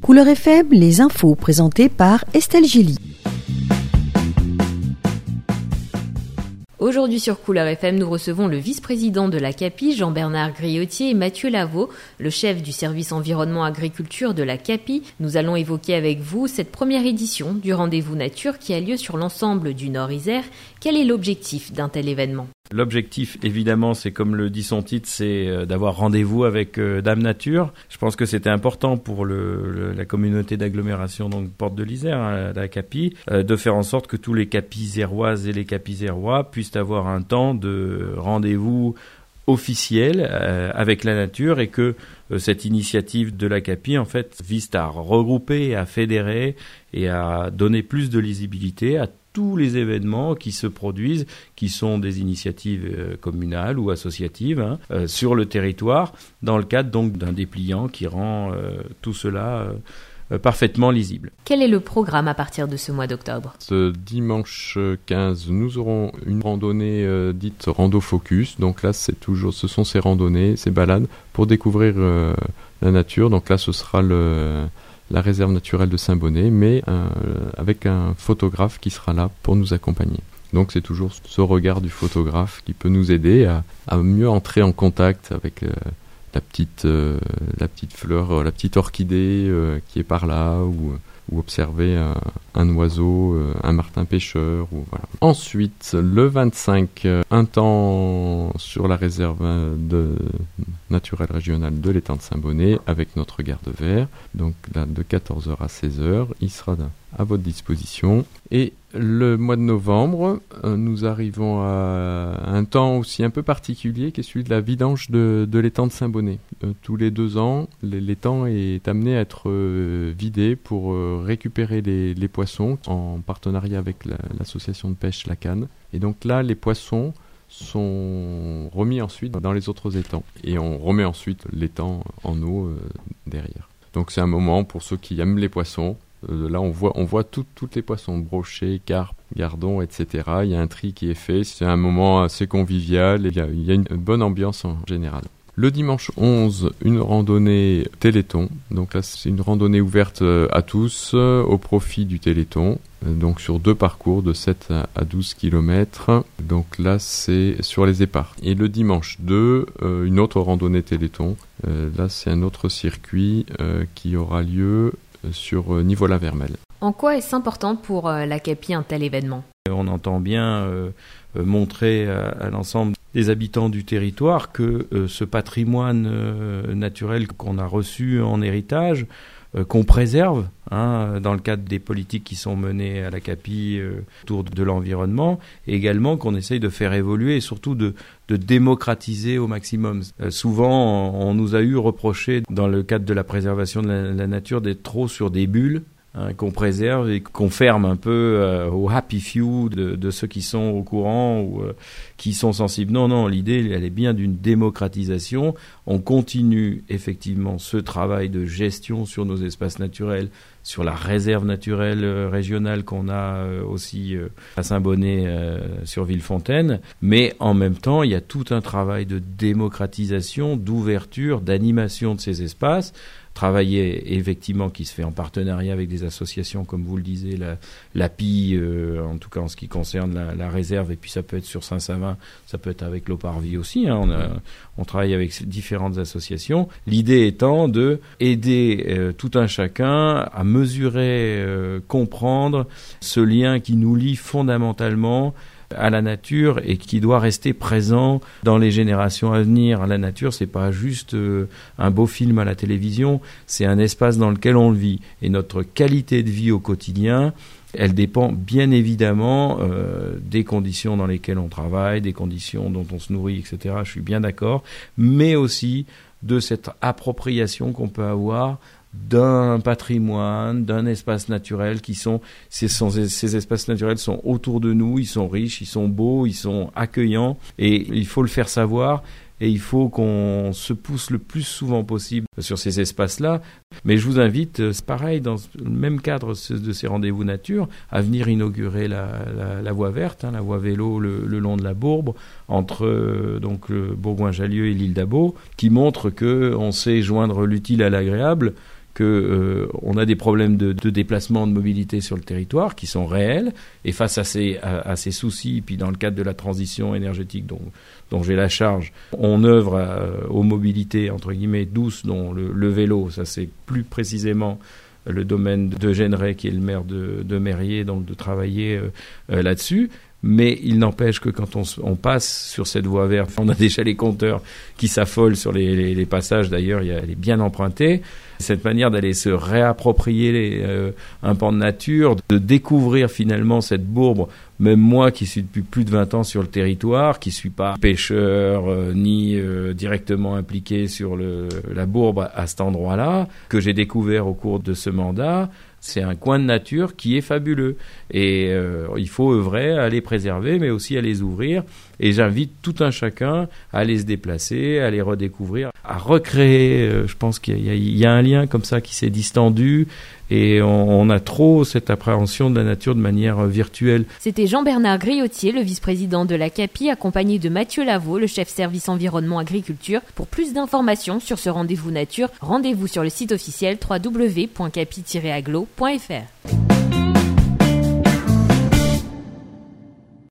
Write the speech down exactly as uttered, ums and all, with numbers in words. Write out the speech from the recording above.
Couleur F M, les infos présentées par Estelle Gély. Aujourd'hui sur Couleur F M, nous recevons le vice-président de la CAPI, Jean-Bernard Griotier, et Mathieu Lavaux, le chef du service environnement agriculture de la CAPI. Nous allons évoquer avec vous cette première édition du rendez-vous nature qui a lieu sur l'ensemble du Nord-Isère. Quel est l'objectif d'un tel événement ? L'objectif, évidemment, c'est comme le dit son titre, c'est d'avoir rendez-vous avec euh, Dame Nature. Je pense que c'était important pour le, le, la communauté d'agglomération, donc Porte de l'Isère, hein, la CAPI, euh, de faire en sorte que tous les Capizéroises et les Capizérois puissent avoir un temps de rendez-vous officiel euh, avec la nature et que euh, cette initiative de la CAPI, en fait, vise à regrouper, à fédérer et à donner plus de lisibilité à tous les événements qui se produisent, qui sont des initiatives euh, communales ou associatives hein, euh, sur le territoire, dans le cadre donc d'un dépliant qui rend euh, tout cela euh, parfaitement lisible. Quel est le programme à partir de ce mois d'octobre ? Ce dimanche quinze, nous aurons une randonnée euh, dite Rando Focus. Donc là, c'est toujours, ce sont ces randonnées, ces balades pour découvrir euh, la nature. Donc là, ce sera le... la réserve naturelle de Saint-Bonnet, mais euh, avec un photographe qui sera là pour nous accompagner. Donc c'est toujours ce regard du photographe qui peut nous aider à, à mieux entrer en contact avec euh, la, petite, euh, la petite fleur, euh, la petite orchidée euh, qui est par là, ou, ou observer euh, un oiseau, euh, un martin pêcheur. Ou, voilà. Ensuite, le vingt-cinq, euh, un temps sur la réserve de, naturelle régionale de l'étang de Saint-Bonnet avec notre garde vert. Donc là, de quatorze heures à seize heures, il sera à votre disposition. Et le mois de novembre, euh, nous arrivons à un temps aussi un peu particulier qui est celui de la vidange de, de l'étang de Saint-Bonnet. Euh, tous les deux ans, l'étang est amené à être euh, vidé pour euh, récupérer les, les poissons en partenariat avec la, l'association de pêche La Canne. Et donc là, les poissons sont remis ensuite dans les autres étangs. Et on remet ensuite l'étang en eau euh, derrière. Donc c'est un moment pour ceux qui aiment les poissons. Euh, là, on voit, on voit tout, toutes les poissons, brochets, carpes, gardons, et cetera. Il y a un tri qui est fait. C'est un moment assez convivial. Et il y a, il y a une bonne ambiance en général. Le dimanche onze, une randonnée Téléthon. Donc là, c'est une randonnée ouverte à tous euh, au profit du Téléthon. Euh, donc sur deux parcours de sept à douze kilomètres. Donc là, c'est sur les éparts. Et le dimanche deux, euh, une autre randonnée Téléthon. Euh, là, c'est un autre circuit euh, qui aura lieu sur euh, Nivola-Vermelles. En quoi est-ce important pour euh, la CAPI un tel événement ? On entend bien euh, montrer à, à l'ensemble des habitants du territoire que euh, ce patrimoine euh, naturel qu'on a reçu en héritage, euh, qu'on préserve hein, dans le cadre des politiques qui sont menées à la CAPI euh, autour de l'environnement, et également qu'on essaye de faire évoluer et surtout de, de démocratiser au maximum. Euh, souvent, on, on nous a eu reproché dans le cadre de la préservation de la, la nature d'être trop sur des bulles, Hein, qu'on préserve et qu'on ferme un peu euh, au happy few de, de ceux qui sont au courant ou euh, qui sont sensibles. Non, non, l'idée, elle est bien d'une démocratisation. On continue effectivement ce travail de gestion sur nos espaces naturels, sur la réserve naturelle euh, régionale qu'on a euh, aussi euh, à Saint-Bonnet euh, sur Villefontaine. Mais en même temps, il y a tout un travail de démocratisation, d'ouverture, d'animation de ces espaces. Travailler effectivement qui se fait en partenariat avec des associations comme vous le disiez, la, l'A P I, euh, en tout cas en ce qui concerne la, la réserve, et puis ça peut être sur Saint-Savin, ça peut être avec l'Eau-Parvis aussi, hein, on, a, on travaille avec différentes associations. L'idée étant de aider euh, tout un chacun à mesurer, euh, comprendre ce lien qui nous lie fondamentalement à la nature et qui doit rester présent dans les générations à venir. La nature, c'est pas juste euh, un beau film à la télévision, c'est un espace dans lequel on le vit. Et notre qualité de vie au quotidien, elle dépend bien évidemment euh, des conditions dans lesquelles on travaille, des conditions dont on se nourrit, et cetera. Je suis bien d'accord, mais aussi de cette appropriation qu'on peut avoir d'un patrimoine, d'un espace naturel qui sont ces, sont, ces espaces naturels sont autour de nous, ils sont riches, ils sont beaux, ils sont accueillants et il faut le faire savoir et il faut qu'on se pousse le plus souvent possible sur ces espaces-là. Mais je vous invite, c'est pareil, dans le même cadre de ces rendez-vous nature, à venir inaugurer la, la, la voie verte, hein, la voie vélo le, le long de la Bourbe, entre euh, donc le Bourgoin-Jallieu et l'île d'Abo, qui montre qu'on sait joindre l'utile à l'agréable, que euh, on a des problèmes de, de déplacement, de mobilité sur le territoire qui sont réels, et face à ces, à, à ces soucis, puis dans le cadre de la transition énergétique dont, dont j'ai la charge, on œuvre à, aux mobilités entre guillemets douces, dont le, le vélo, ça c'est plus précisément le domaine d'Eugène Rey, qui est le maire de, de Mérier, donc de travailler euh, euh, là-dessus. Mais il n'empêche que quand on, on passe sur cette voie verte, on a déjà les compteurs qui s'affolent sur les, les, les passages. D'ailleurs, il y a, elle est bien empruntée. Cette manière d'aller se réapproprier les, euh, un pan de nature, de découvrir finalement cette bourbe. Même moi qui suis depuis plus de vingt ans sur le territoire, qui suis pas pêcheur euh, ni euh, directement impliqué sur le, la bourbe à, à cet endroit-là, que j'ai découvert au cours de ce mandat. C'est un coin de nature qui est fabuleux et euh, il faut œuvrer à les préserver mais aussi à les ouvrir, et j'invite tout un chacun à aller se déplacer, à les redécouvrir, à recréer. Euh, je pense qu'il y a, il y a un lien comme ça qui s'est distendu et on, on a trop cette appréhension de la nature de manière euh, virtuelle. C'était Jean-Bernard Griotier, le vice-président de la CAPI, accompagné de Mathieu Lavaux, le chef service environnement agriculture. Pour plus d'informations sur ce rendez-vous nature, rendez-vous sur le site officiel w w w point capi tiret aglo point f r.